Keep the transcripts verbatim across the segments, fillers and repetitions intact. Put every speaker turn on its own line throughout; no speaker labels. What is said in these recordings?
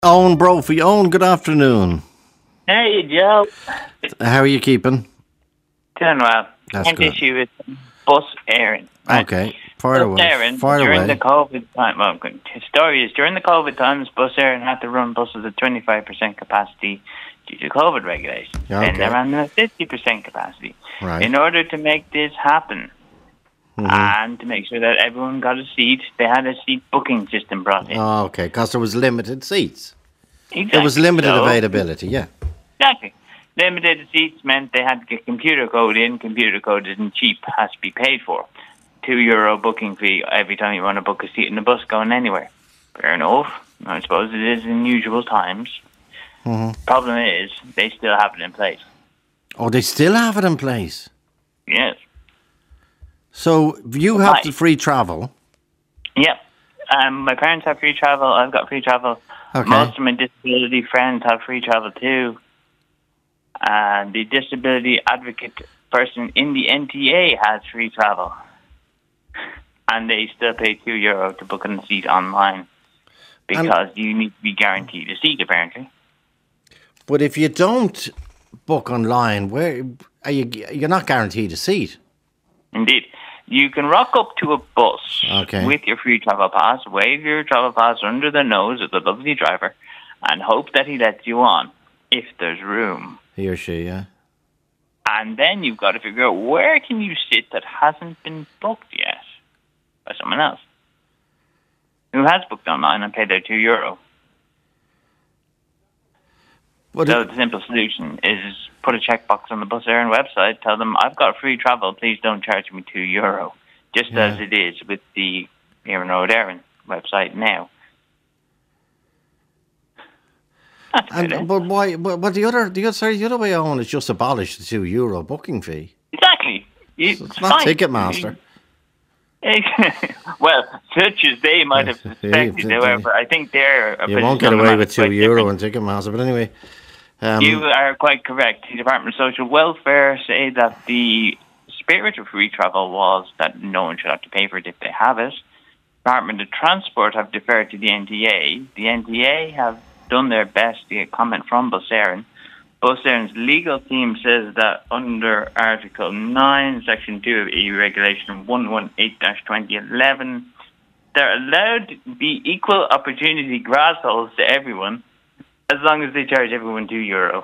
Owen Brophy. Owen, good afternoon.
Hey, Joe.
How are you keeping?
Doing well.
That's
Same
good.
issue with bus airing. Right?
Okay, fire
Bus
away.
airing
Fire
during
away.
the COVID time. Well, the story is during the COVID times, bus airing had to run buses at twenty-five percent capacity due to COVID regulations.
Yeah,
Then they
okay.
ran them at fifty percent capacity.
Right.
In order to make this happen
Mhm.
and to make sure that everyone got a seat, they had a seat booking system brought in.
Oh, okay, because there was limited seats.
Exactly.
There was limited
So-
availability, yeah.
Exactly. Limited seats meant they had to get computer code in. Computer code isn't cheap, has to be paid for. Two euro booking fee every time you want to book a seat in the bus going anywhere. Fair enough. I suppose it is in usual times.
Mhm.
Problem is, they still have it in place.
Oh, they still have it in place.
Yes.
So you have
Why?
the free travel.
Yep. Um, my parents have free travel. I've got free travel.
Okay.
Most of my disability friends have free travel too. And the disability advocate person in the N T A has free travel. And they still pay two euro to book a seat online because you need to be guaranteed a seat, apparently.
But if you don't book online, where are you? You're not guaranteed a seat.
Indeed. You can rock up to a bus
Okay.
with your free travel pass, wave your travel pass under the nose of the lovely driver, and hope that he lets you on if there's room.
He or she, yeah.
And then you've got to figure out where can you sit that hasn't been booked yet by someone else who has booked online and paid their two euro.
But
So
it-
the simple solution is put a checkbox on the Bus Éireann website, tell them, I've got free travel, please don't charge me two euro, just
Yeah.
as it is with the Éireann Road Éireann website now. That's
and,
good, eh?
but why? But, but the other, the other, sorry, the other way on is just abolish the two euro booking fee.
Exactly. You-
So it's not
fine.
Ticketmaster.
Well, such as they might have
Yeah,
suspected,
they-
however, I think they're a
You
position
won't get
on the
away
matter
with
is
two
quite
euro
different.
in Ticketmaster. But anyway, um,
You are quite correct. The Department of Social Welfare say that the spirit of free travel was that no one should have to pay for it if they have it. Department of Transport have deferred to the N T A. The N T A have done their best to get comment from Bus Éireann. Bus Éireann's legal team says that under Article nine, Section two of E U Regulation one eighteen dash twenty eleven, they're allowed to be equal opportunity grass holes to everyone as long as they charge everyone two euro.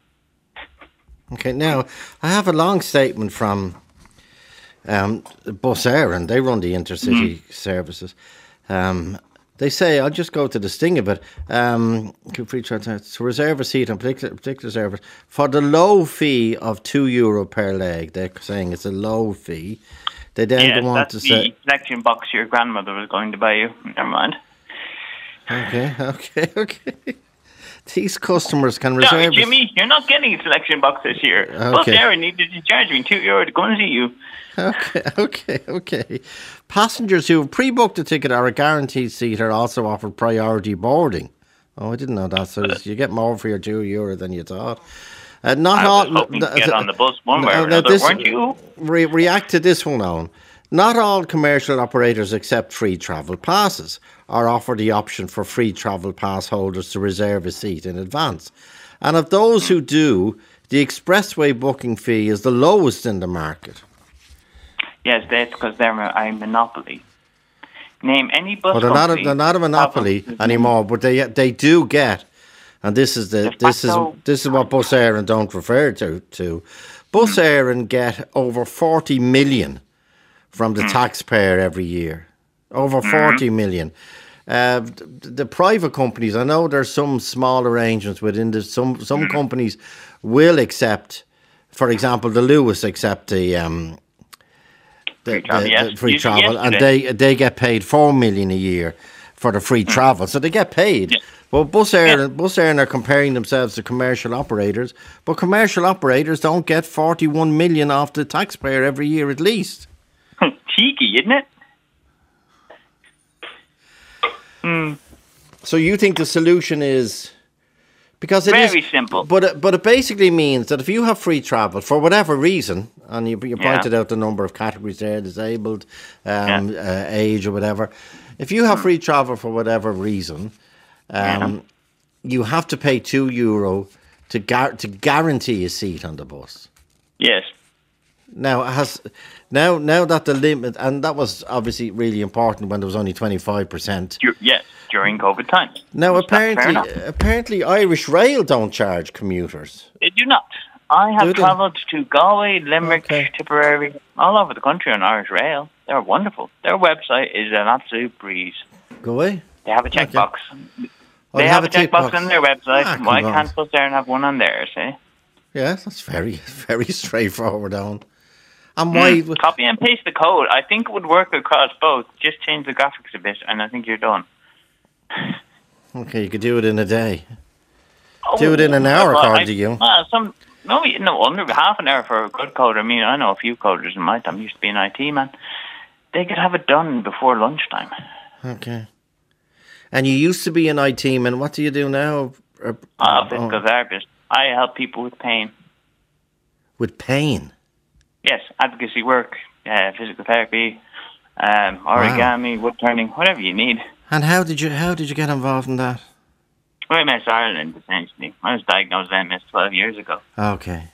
okay, now I have a long statement from um, Bus Éireann. They run the intercity services. Um, they say, I'll just go to the sting of it. Um, free transport to reserve a seat on particular, particular service for the low fee of two euro per leg. They're saying it's a low fee. They then
Yes,
go on
that's
to
the
say,
selection box your grandmother was going to buy you. Never mind.
okay, okay, okay. These customers can
Sorry,
reserve. a-
Jimmy, you're not getting a selection box this year. Bus
Okay.
Éireann needed to charge me two euro to come and see you.
Okay, okay, okay. Passengers who have pre-booked a ticket or a guaranteed seat are also offered priority boarding. Oh, I didn't know that. So you get more for your two euro than you thought. Uh, not
I
all.
was hoping to get on the bus one way
No,
or
no,
another,
this-
weren't you?
Re- react to this one, Owen. Not all commercial operators accept free travel passes or offer the option for free travel pass holders to reserve a seat in advance. And of those who do, the expressway booking fee is the lowest in the market.
Yes, that's because they're a monopoly. Name any bus
Well, they're not a,
company
they're not a monopoly
that-
anymore, but they they do get, and this is the
De
this is
facto-
this is what Bus Éireann don't refer to to. Bus Éireann get over forty million from the taxpayer every year, over forty million. Uh, the, the private companies, I know there's some small arrangements within the some some companies will accept, for example, the Lewis accept the um. The,
Free travel,
the-
yes.
the free
You did
travel, and
yesterday.
they they get paid four million a year for the free travel, so they get paid.
Yeah.
Well, Bus Éireann, Bus Éireann are comparing themselves to commercial operators, but commercial operators don't get forty-one million off the taxpayer every year at least.
Cheeky, isn't it?
So you think the solution is because it is
Very simple.
but it, but it basically means that if you have free travel for whatever reason, and you, you
Yeah.
pointed out the number of categories there, disabled, um, uh, age or whatever, if you have free travel for whatever reason, um, you have to pay two euro to gar- to guarantee a seat on the bus.
Yes.
Now has now now that the limit, and that was obviously really important when there was only twenty-five percent.
Yes, during COVID times.
Now
That's fair
apparently
enough.
apparently Irish Rail don't charge commuters.
They do not. I
Do
have
they?
travelled to Galway, Limerick,
Okay.
Tipperary, all over the country on Irish Rail. They're wonderful. Their website is an absolute breeze.
Go away.
They have a checkbox.
Oh,
They
they
have
have
a
a
checkbox
checkbox.
on their website.
Ah, come
Why
on.
can't Bus Éireann have one on theirs, eh?
Yeah, that's very very straightforward. On and why?
Mm, copy and paste the code. I think it would work across both. Just change the graphics a bit, and I think you're done.
Okay, you could do it in a day. Do it in an
Oh,
hour,
well,
according
I-
to you.
Well, some no, no, under half an hour for a good coder. I mean, I know a few coders in my time. Used to be an I T man. They could have it done before lunchtime.
Okay. And you used to be an I T man. What do you do now? Uh,
Uh,
oh,
physical therapist. I help people with pain.
with pain.
Yes, advocacy work, uh, physical therapy, um, origami, wood turning, whatever you need.
And how did you how did you get involved in that?
Well, M S Ireland, essentially. I was diagnosed with M S twelve years ago.
Okay.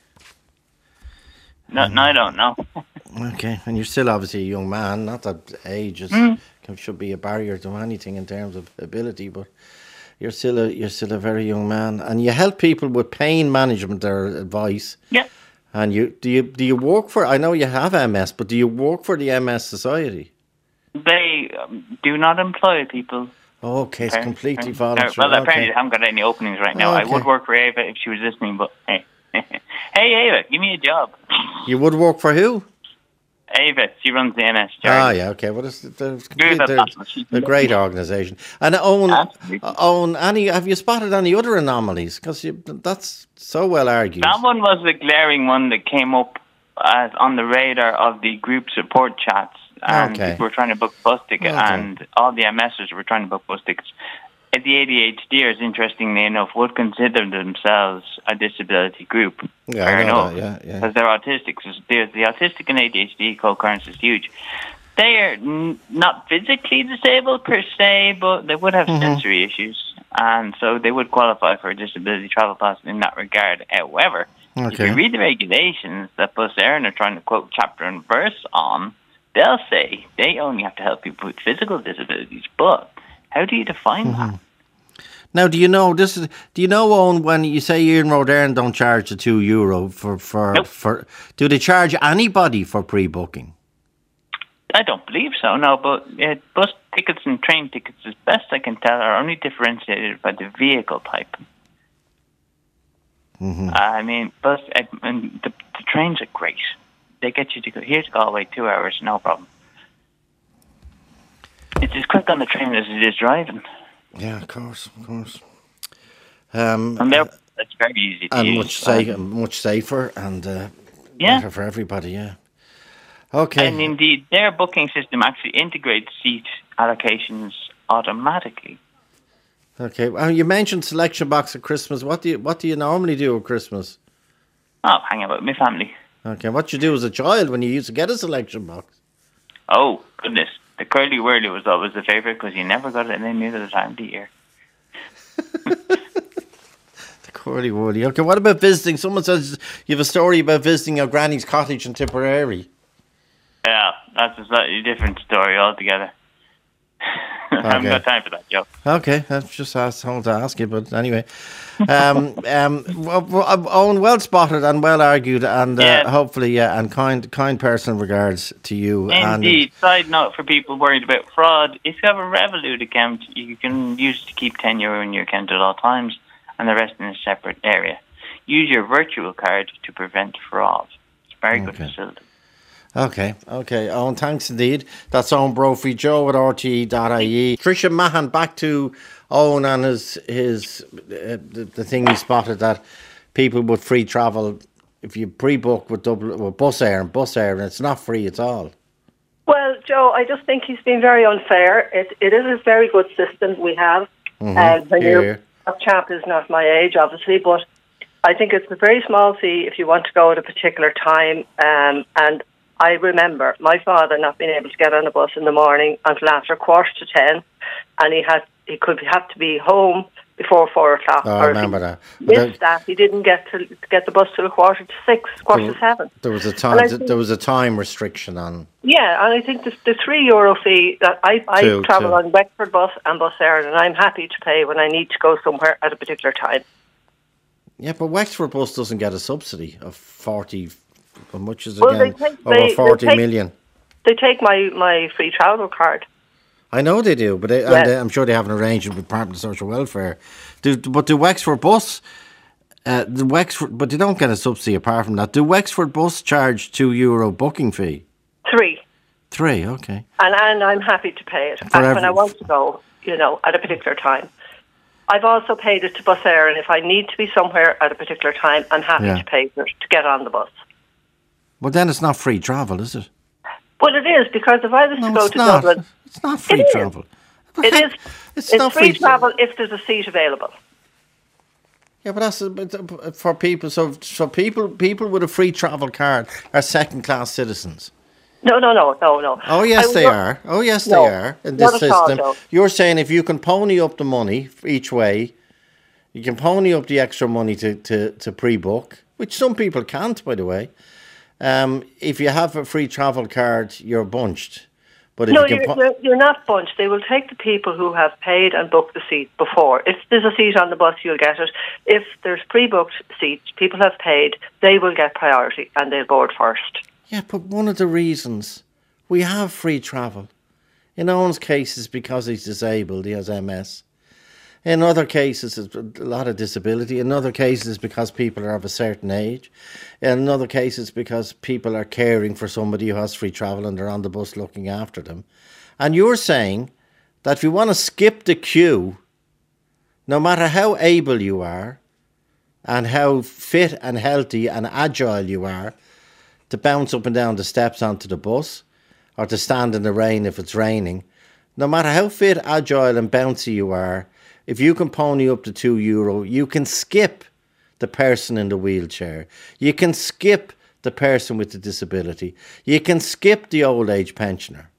No, no, I don't know.
Okay. And you're still obviously a young man. Not that age is,
Mm.
can- should be a barrier to anything in terms of ability, but you're still a you're still a very young man, and you help people with pain management or advice.
Yeah.
And you do you do you work for? I know you have M S, but do you work for the M S Society?
They um, do not employ people.
Oh, okay, it's
Okay.
completely
Okay.
voluntary.
Well, apparently
okay.
they haven't got any openings right now. I
Okay.
would work for Ava if she was listening, but hey. Hey, Ava, give me a job.
You would work for who?
Ava, she runs the M S
Ah,
charity.
yeah, okay. Well, it's, it's,
Good
complete,
at
they're
that. She's
a great organisation. And own,
Absolutely.
own any. Have you spotted any other anomalies? Because that's so well argued.
That one was the glaring one that came up as on the radar of the group support chats. And
Okay.
people were trying to book bus tickets,
Okay.
and all the M Sers were trying to book bus tickets. And the ADHDers, interestingly enough, would consider themselves a disability group.
Yeah,
Fair
I know
enough.
that, yeah, yeah.
Because they're autistic. So there's the autistic and A D H D co-occurrence is huge. They are n- not physically disabled per se, but they would have
Mm-hmm.
sensory issues. And so they would qualify for a disability travel pass in that regard. However, if
Okay.
you read the regulations that Bus Éireann are trying to quote chapter and verse on, they'll say they only have to help people with physical disabilities. But how do you define
Mm-hmm.
that?
Now, do you know this is? Do you know, Owen, when you say Ian Road Éireann don't charge the two euro for for
Nope.
for? Do they charge anybody for pre-booking?
I don't believe so, no, but uh, bus tickets and train tickets, as best I can tell, are only differentiated by the vehicle type.
Mm-hmm.
I mean, bus uh, and the, the trains are great. They get you to go here to Galway, two hours, no problem. It's as quick on the train as it is driving.
Yeah, of course, of course. Um,
And they're, it's very easy to
and
use.
much safe, much safer, and uh,
Yeah.
better for everybody. Yeah. Okay.
And indeed, their booking system actually integrates seat allocations automatically.
Okay. Well, you mentioned selection box at Christmas. What do you What do you normally do at Christmas?
Oh, hang out with my family.
Okay. What you do as a child when you used to get a selection box?
Oh, goodness. The curly whirly was always the favourite because you never got it in any other time of the year.
The curly whirly. Okay. What about visiting? Someone says you have a story about visiting your granny's cottage in Tipperary.
Yeah, that's a slightly different story altogether. I haven't
Okay.
got time for that, Joe.
Okay, that's just asked, someone to ask you, but anyway. Um, um, well, well, Owen, well spotted and well argued, and uh,
Yeah.
hopefully, yeah, and kind, kind person regards to you. And,
Indeed. Side note for people worried about fraud, if you have a Revolut account, you can use it to keep ten euro in your account at all times and the rest in a separate area. Use your virtual card to prevent fraud. It's a very good
Okay.
facility.
Okay, okay. Owen, thanks indeed. That's Owen Brophy, Joe at R T E dot I E. Tricia Mahan, back to Owen and his, his uh, the, the thing he spotted that people with free travel, if you pre-book with, Dublin, with Bus Éireann, Bus Éireann, it's not free at all.
Well, Joe, I just think he's been very unfair. It, it is a very good system we have.
Mhm.
And when
Here,
you're,
here.
that chap is not my age, obviously, but I think it's a very small fee if you want to go at a particular time. Um, and I remember my father not being able to get on a bus in the morning until after quarter to ten, and he had he could have to be home before four o'clock.
Oh, I remember that.
But missed
there,
that. He didn't get to, to get the bus till a quarter to six, quarter
there,
to seven.
There was a time. Think, there was a time restriction on.
Yeah, and I think the, the three euro fee that I, I
two,
travel
two.
on Wexford Bus and Bus Éireann, and I'm happy to pay when I need to go somewhere at a particular time.
Yeah, but Wexford Bus doesn't get a subsidy of forty. How much is it
well,
again?
They take,
Over
they,
forty
they take,
million.
They take my, my free travel card.
I know they do, but they,
yeah.
and, uh, I'm sure they have an arrangement with Department of Social Welfare. Do, but the Wexford Bus, uh, the Wexford, but they don't get a subsidy apart from that. Do Wexford Bus charge two euro booking fee?
Three.
Three, okay.
And and I'm happy to pay it
For
when
every,
I want to go, you know, at a particular time. I've also paid it to Bus Éireann, and if I need to be somewhere at a particular time, I'm happy
yeah.
to pay for it to get on the bus.
Well, then it's not free travel, is it?
Well, it is, because if I was
no,
to go
it's
to
not.
Dublin...
It's not free
it
travel.
Is. It is.
It's,
it's
not
free,
free
travel if there's a seat available.
Yeah, but that's but for people. So, so people, people with a free travel card are second-class citizens.
No, no, no, no, no.
Oh yes, they
not,
are. Oh yes,
no,
they are. In this
not at all,
system,
no.
You're saying if you can pony up the money each way, you can pony up the extra money to, to, to pre-book, which some people can't, by the way. Um, if you have a free travel card, you're bunched. But if
no,
you can
you're,
po-
you're, you're not bunched. They will take the people who have paid and booked the seat before. If there's a seat on the bus, you'll get it. If there's pre-booked seats, people have paid, they will get priority and they'll board first.
Yeah, but one of the reasons we have free travel, in Owen's case, is because he's disabled, he has M S. In other cases, it's a lot of disability. In other cases, because people are of a certain age. In other cases, because people are caring for somebody who has free travel and they're on the bus looking after them. And you're saying that if you want to skip the queue, no matter how able you are and how fit and healthy and agile you are, to bounce up and down the steps onto the bus or to stand in the rain if it's raining, no matter how fit, agile and bouncy you are, if you can pony up to two euro, you can skip the person in the wheelchair. You can skip the person with the disability. You can skip the old age pensioner.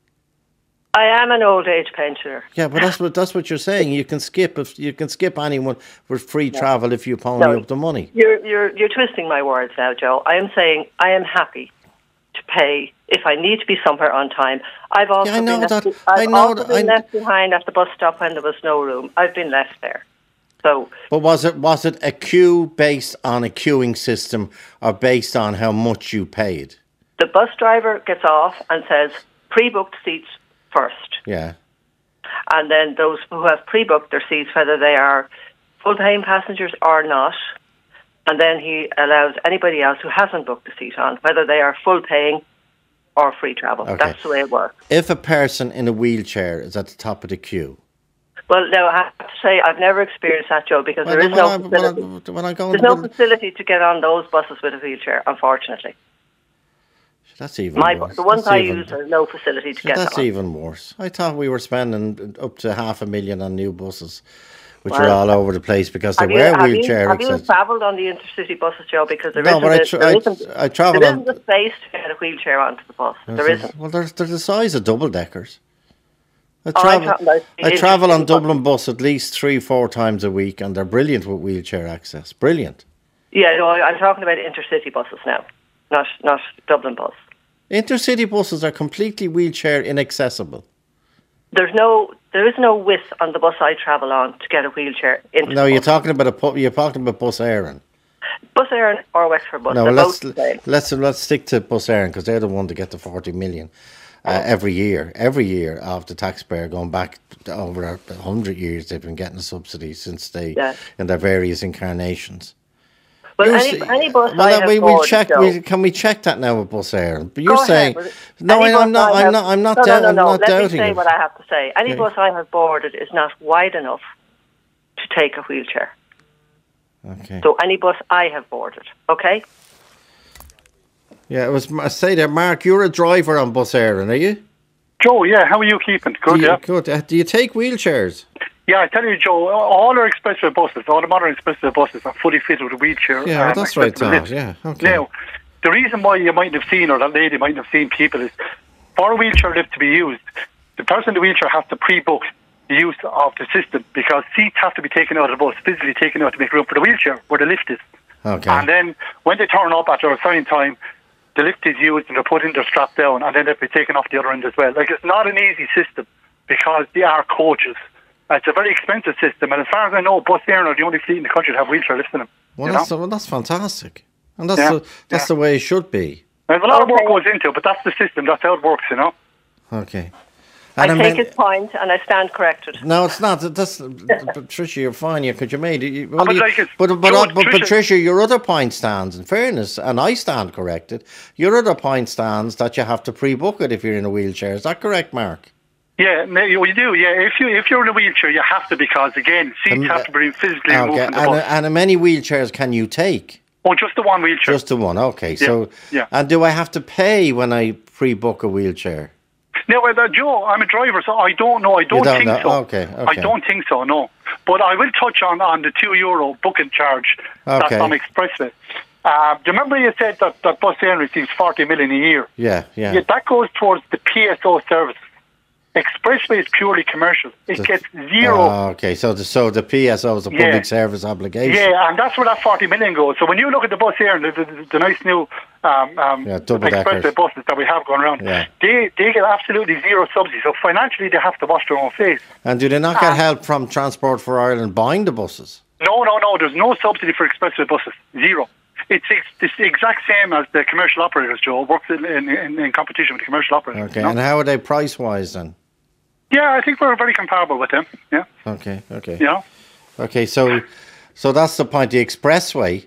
I am an old age pensioner.
Yeah, but that's what that's what you're saying. You can skip if you can skip anyone with free
no.
travel if you pony
no.
up the money.
You're you're you're twisting my words now, Joe. I am saying I am happy to pay if I need to be somewhere on time. I've also
yeah, I know
been,
that.
left, I've
I know
also
that,
been
I...
left behind at the bus stop when there was no room. I've been left there. So,
but was it was it a queue based on a queuing system or based on how much you paid?
The bus driver gets off and says pre-booked seats first.
Yeah.
And then those who have pre-booked their seats, whether they are full-paying passengers or not, and then he allows anybody else who hasn't booked a seat on, whether they are full-paying or free travel.
Okay.
That's the way it works.
If a person in a wheelchair is at the top of the queue.
Well, now I have to say I've never experienced that, Joe, because
well,
there is no
I,
facility.
when I, when I go
There's no facility to get on those buses with a wheelchair, unfortunately.
That's even
My,
worse.
The ones
that's
I
even,
use, there's no facility to get
That's
on.
even worse. I thought we were spending up to half a million on new buses, which
well,
are all over the place because they
have
were
you, have
wheelchair
you, Have you
access-
travelled on the intercity buses, Joe? Because there
no,
isn't,
but I,
a,
tra-
there
I,
isn't,
I travelled
there
on.
isn't a space to get a wheelchair onto the bus.
There
there isn't.
Well, they're, they're the size of double deckers. I
Oh,
travel,
I,
I travel on Dublin
bus.
bus at least three, four times a week, and they're brilliant with wheelchair access. Brilliant.
Yeah, no, I'm talking about intercity buses now, not not Dublin bus.
Intercity buses are completely wheelchair inaccessible.
There's no, there is no width on the bus I travel on to get a wheelchair into.
No,
the
you're
bus.
talking about a pu- you're talking about Bus Éireann.
Bus Éireann or Wexford bus.
No,
they're
let's
both the same.
let's let's stick to Bus Éireann because they're the one to get the forty million uh, every year. Every year of the taxpayer going back to over a hundred years, they've been getting a subsidy since they
Yeah.
in their various incarnations.
Well,
You're
any,
s-
any bus
well,
I
that
have
we, we'll
boarded,
check.
Joe,
We, can we check that now with Bus Éireann? But you're
Go
saying
ahead.
no.
Any
I, I'm
bus
not.
I
I'm
have-
not. I'm not.
No,
doubt-
no, no, no.
I'm not
Let
doubting
me say
it.
what I have to say. Any
Yeah.
bus I have boarded is not wide enough to take a wheelchair.
Okay.
So any bus I have boarded, okay?
Yeah, it was. I say there, Mark. You're a driver on Bus Éireann, are you?
Joe, yeah, how are you keeping? Good,
do you,
yeah.
Good. Uh, do you take wheelchairs?
Yeah, I tell you, Joe, all our expressway buses, all the modern expressway buses are fully fitted with a wheelchair.
Yeah,
um,
that's right,
accessible
Tom.
lift.
Yeah, okay.
Now, the reason why you might have seen, or that lady might have seen people, is for a wheelchair lift to be used, the person in the wheelchair has to pre-book use of the system because seats have to be taken out of the bus, physically taken out to make room for the wheelchair where the lift is.
Okay.
And then when they turn up at their assigned time, the lift is used and they're put in, they're strapped down, and then they'll be taken off the other end as well. Like, it's not an easy system because they are coaches. It's a very expensive system, and as far as I know, Bus Éireann are the only fleet in the country that have wheelchair lifts in them.
Well, that's, well that's fantastic. And that's,
Yeah,
the, that's
yeah.
the way it should be.
There's a lot of work
Okay.
goes into it, but that's the system. That's how it works, you know.
Okay.
I
And
take
mean-
his point and I stand corrected.
No, it's not. That's Patricia. You're fine. You because you made it. You, well,
but
you-
like it's-
but but,
Joe,
uh, but
Patricia-
Patricia, your other point stands. In fairness, and I stand corrected. Your other point stands that you have to pre-book it if you're in a wheelchair. Is that correct, Mark?
Yeah, no, you you do. Yeah, if you if you're in a wheelchair, you have to because again, seats
Um,
have to be physically removed
Okay.
from the
And,
bus.
and how many wheelchairs can you take?
Oh, just the one wheelchair.
Just the one. Okay. So,
yeah.
and do I have to pay when I pre-book a wheelchair?
No, well, uh, Joe, I'm a driver, so I don't know. I don't,
don't
think
know.
so.
Okay,
I
okay.
don't think so. No, but I will touch on, on the two euro booking charge
Okay.
that's on Expressway. Uh, do you remember you said that, that Bus Éireann receives forty million a year?
Yeah. Yeah.
Yeah, that goes towards the P S O service. Expressway is purely commercial. It
The-
gets zero.
Oh, okay. So the so the P S O is a
Yeah.
public service obligation.
Yeah, and that's where that forty million goes. So when you look at the Bus Éireann, the, the, the nice new um, um,
Yeah, double-deckers.
Expressway buses that we have going around,
Yeah.
they they get absolutely zero subsidy. So financially, they have to wash their own face.
And do they not
Ah.
get help from Transport for Ireland buying the buses?
No, no, no. There's no subsidy for expressway buses. Zero. It's, ex- it's the exact same as the commercial operators, Joe. Works in, in, in, in competition with the commercial operators.
Okay.
you know?
And how are they price wise then?
Yeah, I think we're very comparable with them. Yeah.
Okay. Okay.
You know?
Okay. So, so that's the point. The expressway,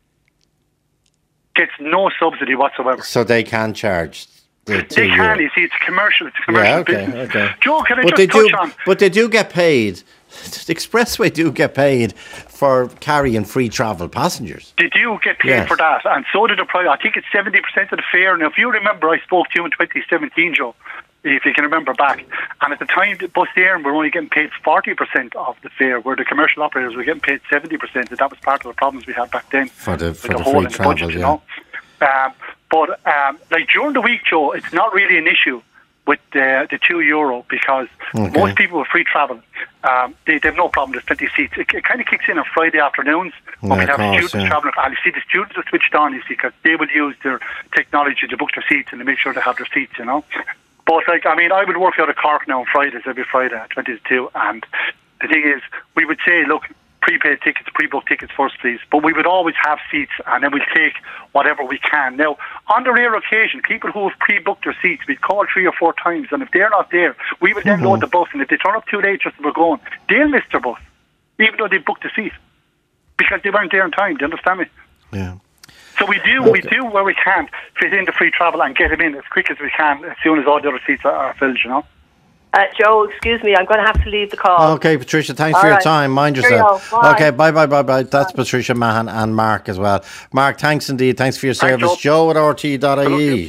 Gets no subsidy whatsoever.
so they can charge the two
They can.
euro.
You see, it's commercial. It's a commercial
Yeah. Okay.
business.
Okay.
Joe, can I
But
just
they
touch
do.
on?
But they do get paid. The expressway do get paid for carrying free travel passengers.
They do get paid
Yes.
for that, and so did the price. I think it's seventy percent of the fare. Now, if you remember, I spoke to you in twenty seventeen, Joe, if you can remember back. And at the time, the Bus Éireann were only getting paid forty percent of the fare, where the commercial operators were getting paid seventy percent. And that was part of the problems we had back then.
For the-
with
for the
hole
free
in the
travel,
budget, you
yeah.
know. Um, but um, like during the week, Joe, it's not really an issue with the, the two euro because
Okay.
most people with free travel, um, they, they have no problem. There's plenty of seats. It, it kind of kicks in on Friday afternoons when
Yeah,
we
of
have
course,
students
yeah.
traveling. And you see the students are switched on, you see, because they will use their technology to book their seats and to make sure they have their seats, you know. But, like, I mean, I would work out of Cork now on Fridays, every Friday at twenty to two, and the thing is, we would say, look, prepaid tickets, pre-booked tickets first, please. But we would always have seats, and then we'd take whatever we can. Now, on the rare occasion, people who have pre-booked their seats, we'd call three or four times, and if they're not there, we would then
Mm-hmm.
load the bus, and if they turn up too late just as we're going, they'll miss their bus, even though they booked the seat, because they weren't there in time. Do you understand me?
Yeah.
So we do, we do where we can fit in the free travel and get them in as quick as we can as soon as all the other seats are, are filled, you know.
Uh, Joe, excuse me, I'm going to have to leave the call.
Okay, Patricia, thanks
All
for your
right.
time. Mind
Cheerio.
yourself.
Bye.
Okay, bye, bye, bye, bye. That's Patricia Mahan and Mark as well. Mark, thanks indeed. Thanks for your
Thanks,
service. Joe at R T E dot I E.